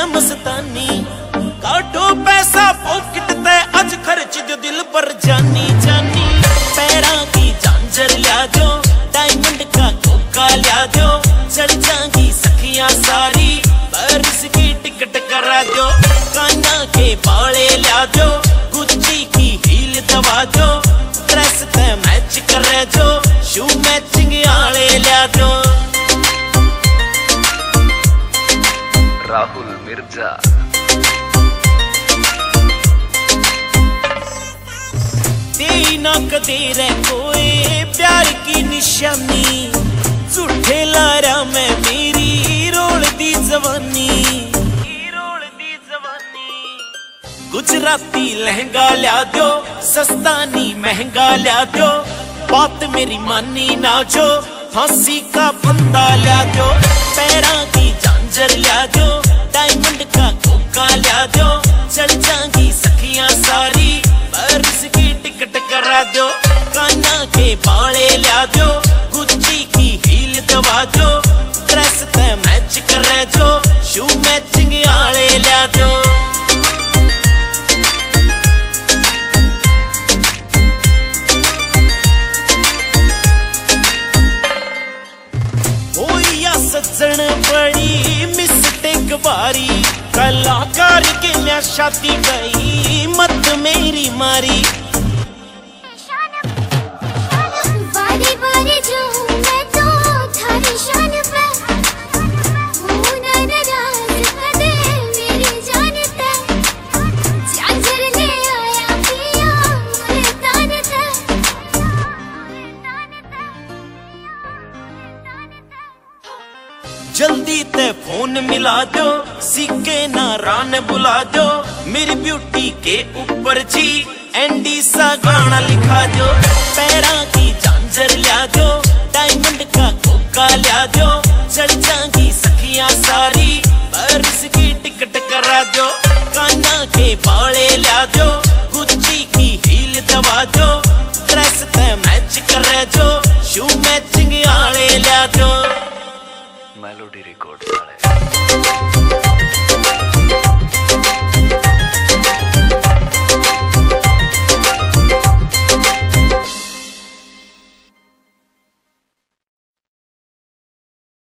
मस्तानी काटो पैसा पॉकेट ते अज खर्च जो दिल पर जानी जानी। पैरा की झांझर लिया दो डायमंड का कोका लिया दो चढ़ जाएंगी सखियां सारी बरस की टिकट करा दो। कान्हा के बाले लिया दो गुच्ची की हील दबा दो ड्रेस ते मैच करे जो शू मैचिंग आले लिया दो। राहुल मिर्जा तेरी ना कदे रे कोई प्यार की निशानी झूठे लारा में मेरी रोल दी जवानी गुजराती लहंगा लिया दो सस्ता नी महंगा लिया दो बात मेरी मानी ना जो फांसी का फंदा लिया दो। पैरा की झांझर लिया दो डायमंड का कोका लिया दो चढ़ जाएंगी सखियां सारी बरस की टिकट करा दो। कान्हा के बाले लिया दो गुच्ची की हील दबा दो ड्रेस ते मैच करे जो शू मैचिंग आले लिया दो। सज्जन बड़ी मिस्टेक बारी कलाकार के लिया शादी गई मत मेरी मारी। बारी बारी जो मैं तो थारी शान पे हूँ नाराज कदे मेरी जान पे झांझर ले आया पिया मेरे तान ते। जल्दी ते फोन मिला दो सिक्के ना रान बुला दो मेरी ब्यूटी के ऊपर जी एंडी सा गाना लिखा दो। पैरा की झांझर लिया दो डायमंड का कोका लिया दो चढ़ जाएंगी सखियां सारी बरस की टिकट करा दो। कान्हा के बाले लिया दो गुच्ची की हील दबा दो ड्रेस ते मैच करे जो शू मैचिंग आले लिया दो। मेलोडी रिकॉर्ड्स वाले